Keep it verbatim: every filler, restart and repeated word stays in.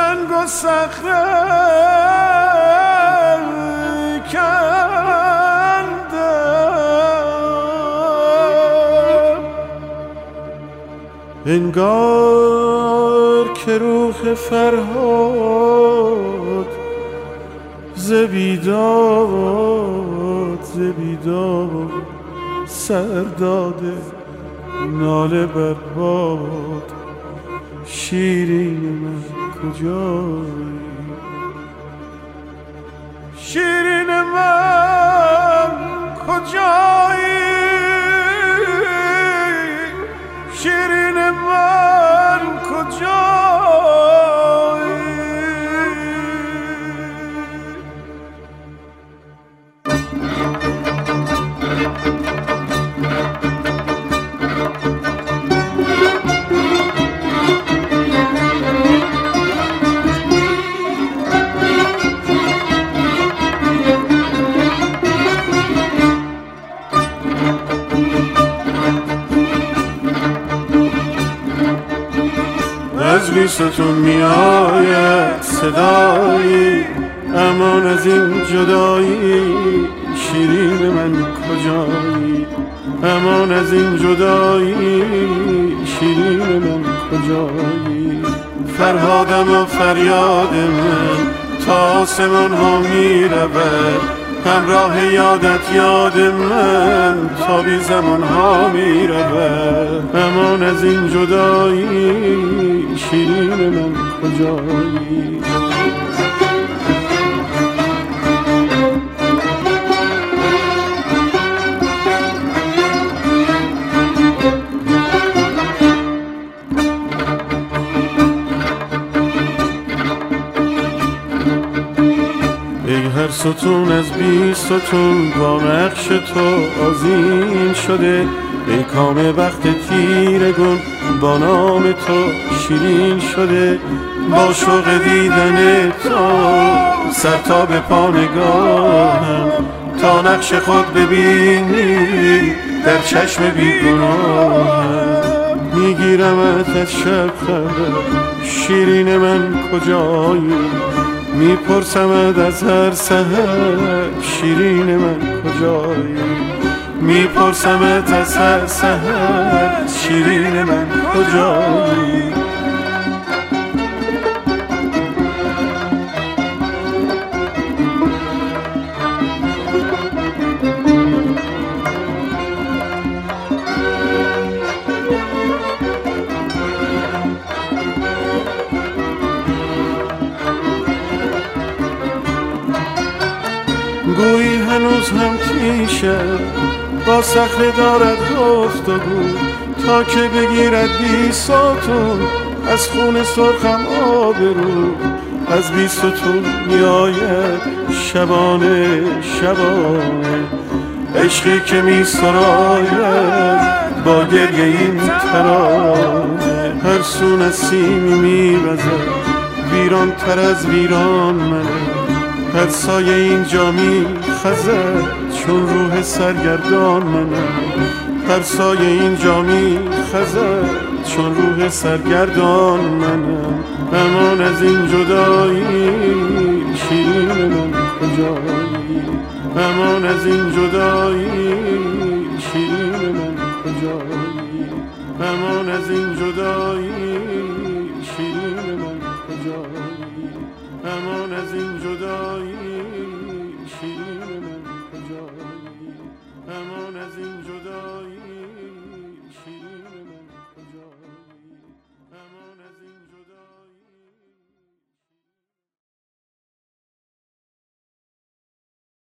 سنگ و صخره کندم، انگار که روح فرهاد ز بیداد ز بیداد سر داده ناله بر باد. شیرین من کجایی، شیرین من کجایی، شیرین من کجایی. از بیستون می آید صدایی، امان از این جدایی، شیرین من کجایی، امان از این جدایی، شیرین من کجایی. فرهادم و فریاد من تا آسمان ها می رود، همراه یادت یاد من تا بی زمان ها می رود. امان از این جدایی، شیرین من کجایی. هر ستون از بی ستون با نقش تو آذین شده، ای کام وقت تیرگون با نام تو شیرین شده. با شوق دیدن تو سر تا به پا نگاهم، تا نقش خود ببینی در چشم بیگناهم. میگیرمت از شب خبر، شیرین من کجایی، میپرسمت از هر سحر، شیرین من کجایی. میپرسمت از هر سحر، شیرین من کجایی. گویی هنوز هم تیشه با صخره دارد گفتگو، تا که بگیرد بی ستون از خون سرخم آبرو. از بی ستون می آید شبانه شبانه، عشقی که می سراید با گریه این ترانه. هر سو نسیمی می وزد ویران تر از ویران منه، هر سایه اینجا می خزد چون روح سرگردان منم. هر سایه اینجا می خزد چون روح سرگردان منم. امان از این جدایی، شیرین من کجایی، امان از این جدایی، شیرین من کجایی، امان از این جدایی، شیرین من کجایی، امان از این جدایی، شیرین من کجایی، امان از این جدایی.